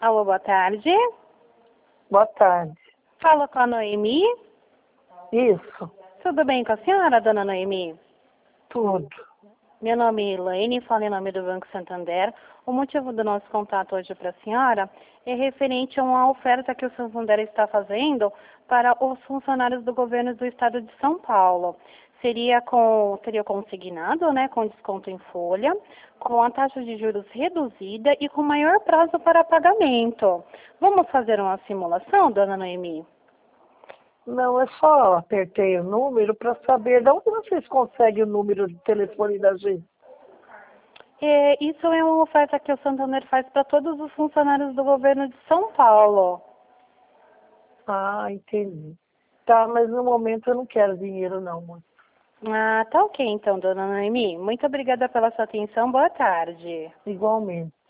Alô, boa tarde. Boa tarde. Falo com a Noemi. Isso, Tudo bem com a senhora, dona Noemi? tudo. Meu nome é Elaine, falo em nome do Banco Santander. O motivo do nosso contato hoje para a senhora é referente a uma oferta que o Santander está fazendo para os funcionários do governo do estado de São Paulo. Teria consignado, né, com desconto em folha, com a taxa de juros reduzida e com maior prazo para pagamento. Vamos fazer uma simulação, dona Noemi? Não, é só apertei o número para saber de onde vocês conseguem o número de telefone da gente. Isso é uma oferta que o Santander faz para todos os funcionários do governo de São Paulo. Ah, entendi. Tá, mas no momento eu não quero dinheiro não, moço. Ah, tá ok então, dona Noemi. Muito obrigada pela sua atenção. Boa tarde. Igualmente.